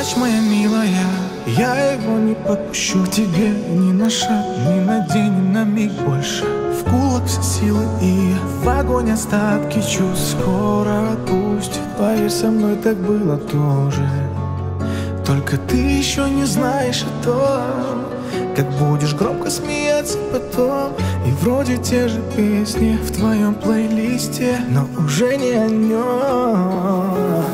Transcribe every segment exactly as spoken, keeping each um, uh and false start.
плачь, моя милая, я его не подпущу к тебе ни на шаг, ни на день, ни на миг больше. В кулак все силы и в огонь остатки чувств скоро отпустит. Поверь, со мной так было тоже. Только ты еще не знаешь о том, как будешь громко смеяться потом. И вроде те же песни в твоем плейлисте, но уже не о нем.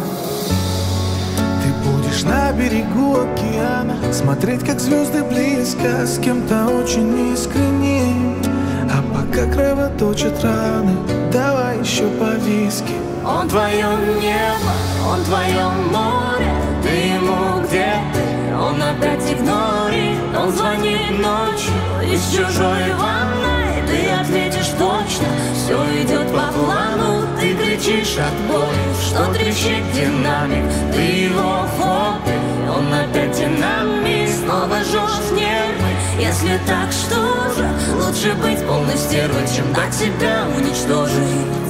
Ты будешь на берегу океана, смотреть, как звезды близко, с кем-то очень искренним. А пока кровоточат раны, давай еще по виски. Он твое небо, он твое море, ты ему где ты, он опять игнорит. Он звонит ночью из чужой ванной, ты ответишь точно, все идет по плану. Ты кричишь от боли, что трещит динамик, ты его хобби, он опять динамик. Снова жжешь нервы, если так, что же? Лучше быть полной стервой, чем дать себя уничтожить.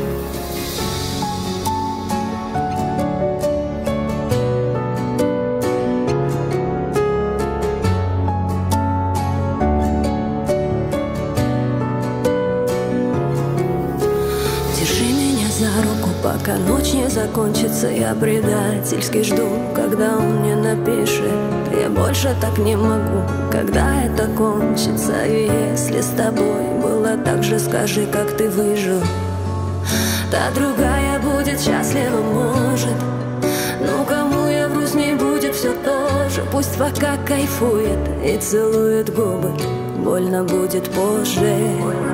Пока ночь не закончится, я предательски жду, когда он мне напишет. Я больше так не могу, когда это кончится. И если с тобой было так же, скажи, как ты выжил. Та другая будет счастлива, может. Ну кому я вру, с ней будет все то же. Пусть пока кайфует и целует губы, больно будет позже.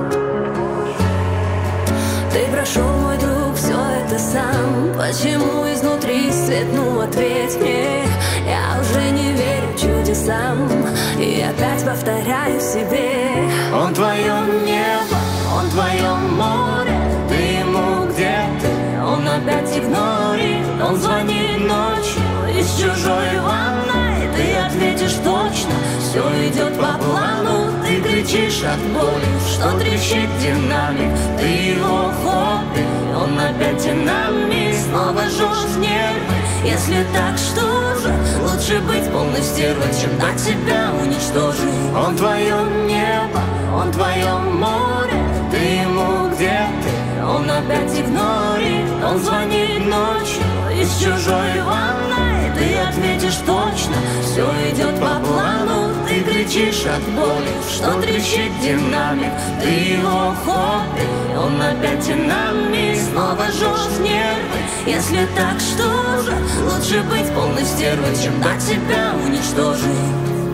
Ты прошел, мой друг, все это сам. Почему изнутри свет? Ну ответь мне. Я уже не верю чудесам и опять повторяю себе. Он твое небо, он твое море, ты ему где ты, он опять игнорит. Он звонит ночью из чужой ванной, ты ответишь точно, все идет по плану. Ты кричишь от боли, что трещит динамик, ты его хобби, он опять динамик. Снова жжешь нервы, если так, что же? Лучше быть полной стервой, чем дать себя уничтожить. Он твое небо, он твое море, ты ему где ты, он опять игнорит. Он звонит ночью из чужой ванной, ты ответишь точно, все идет по плану. Ты кричишь от боли, что трещит динамик, ты его хобби, он опять динамик. Снова жжешь нервы, если так, что же? Лучше быть полной стервой, чем дать себя уничтожить.